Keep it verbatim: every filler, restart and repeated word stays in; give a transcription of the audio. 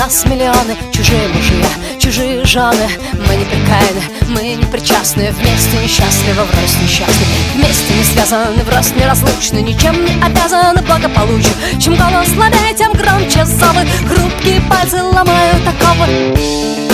нас миллионы, чужие мужья, чужие жены. Мы не прикаяны, мы не причастны, вместе несчастливы, врозь несчастны, вместе не связаны, врозь неразлучны, ничем не обязаны благополучию. Чем голос слабее, тем громче зовы, хрупкие пальцы ломают оковы.